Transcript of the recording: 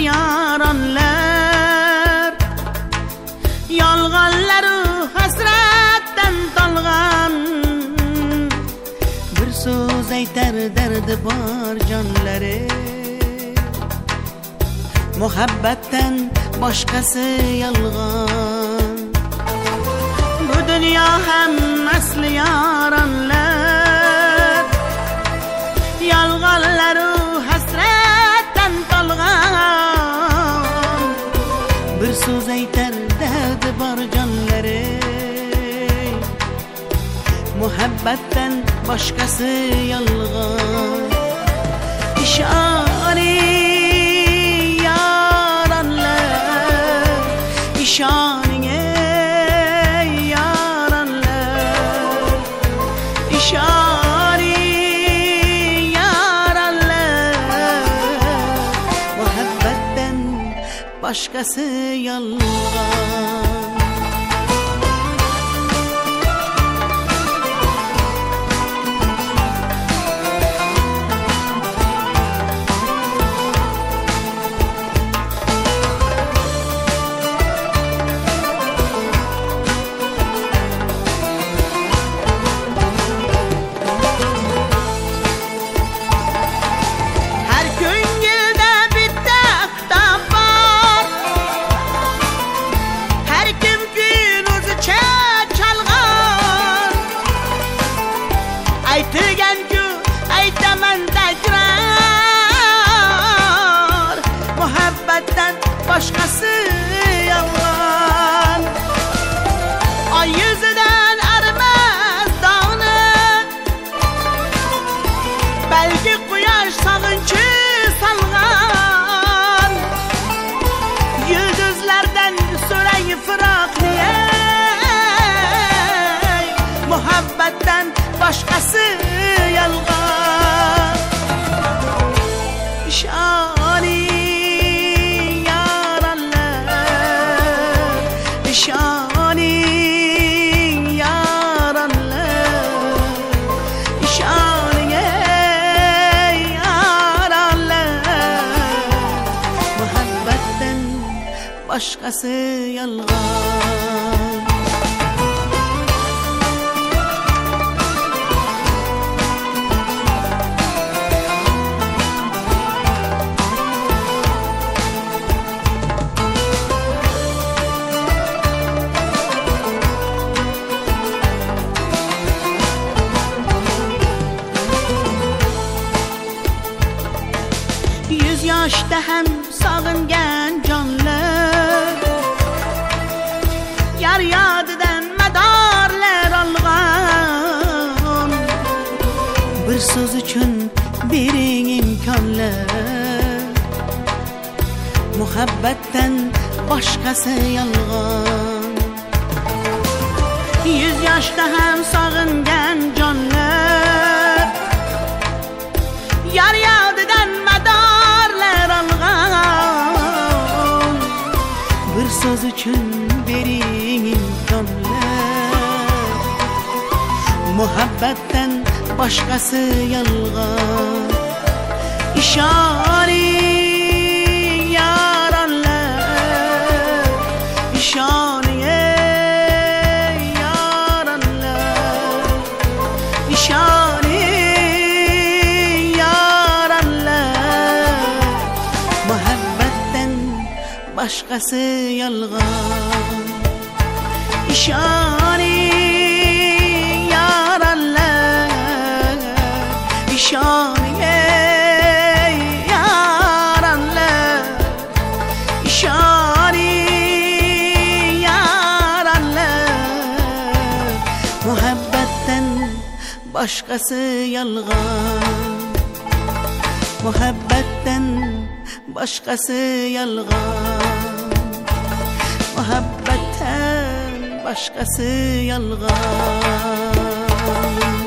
yaranlar, yalğanları hasretten dalgan. Bir söz aytar derdi var canları, muhabbetten başkası yalgan. Bu dünya hem asli yaranlar, yalğanları hasretten dalgan. Bir söz aytar derdi var canları, muhabbetten başkası yalgan. İşari yaranlar, işanine yaranlar, işari yaranlar. Muhabbetten başkası yalgan. Aytırgen ki aytaman tekrar, muhabbetten başkası yalan. Ay yüzüden erimez dağını, belki kuyaş sağınçı salgan. Yıldızlardan süreyi fırak niye, muhabbetten başkası yalgan. İşani yaranlar, işani yaranlar, işani yaranlar. Muhabbetten başkası yalgan. Yüz yaşta hem sağıngan canlar, yar yadıdan medarlar algan. Bir söz için birin imkanlar, muhabbetten başkası yalgan. Yüz yaşta hem sağıngan canlar, yar yadıdan medarlar algan. Bir söz için verin imkanlar, muhabbetten başkası yalgan. İşari yaranlar, işaniye yaranlar, işani yaranlar. Muhabbetten başkası yalgan. İşani yaranlar, işaniye yaranlar, işani yaranlar. Muhabbetten başkası yalgan. Muhabbetten başkası yalgan. Muhabbetten başkası yalgan.